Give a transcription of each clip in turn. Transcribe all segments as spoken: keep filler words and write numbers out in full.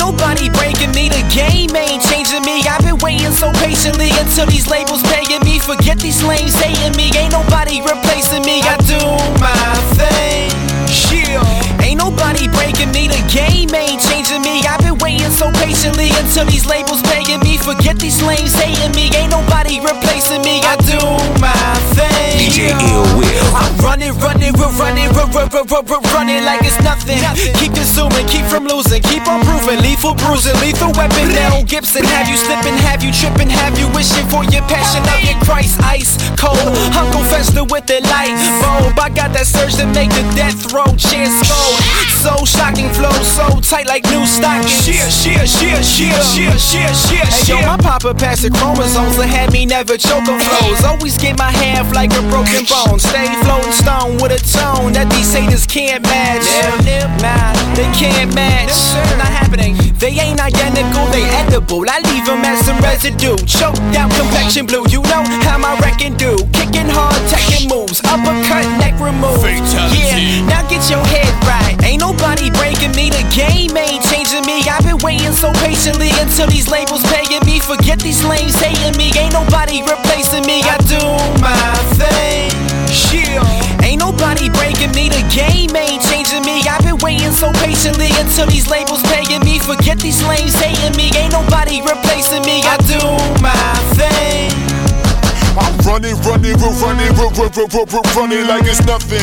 nobody breaking me, the game ain't changing me. I've been waiting so patiently until these labels paying me. Forget these lames hating me, ain't nobody replacing me. I do my thing, yeah. Ain't nobody breaking me, the game ain't changing me. I've been waiting so patiently until these labels paying me. Forget these lames hating me, ain't nobody replacing me. I do my thing. D J Ill Will. I'm running, running, we're running, we're, we're, we're, we're running like it's nothing. Keep consuming, keep from losing, keep on proving. Lethal bruising, lethal weapon. Mel Gibson, have you slipping, have you tripping, have you wishing for your passion of your Christ? Ice cold, Uncle Fester with the light bulb. I got that surge to make the death row chance scold. So shocking, flow so tight like new stockings. Sheer, sheer, sheer, sheer, sheer, sheer, sheer. Hey yo, my papa passed the chromosomes that had me never choke on flows. Always get my half like a broken bone. Stay floating stone with a tone that these haters can't match. Nah, they can't match. Not happening. They ain't identical, they edible. I leave them as some residue. Choked out, complexion blue. You know how my record do. Kicking hard, taking moves. Uppercut, neck remove. Fatality. Yeah, now get your head right. Ain't nobody breaking me, the game ain't changing me. I've been waiting so patiently until these labels paying me. Forget these lames hating me, ain't nobody replacing me. I do my thing, yeah. Ain't nobody breaking me, the game ain't changing me. I've been waiting so patiently until these labels paying me. Forget these lames hating me, ain't nobody replacing me. I do my thing. I'm running, running, we're running, we're, we're, we're, we're running like it's nothing.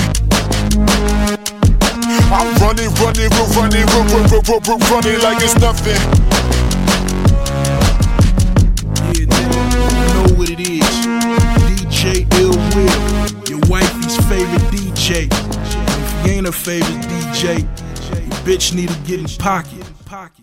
I'm running, running, we're running, we're, we're, we're, we're running like it's nothing. Yeah, nigga, you know what it is. D J Ill Will, your wifey's favorite D J. If you ain't her favorite D J, your bitch need to get in pocket.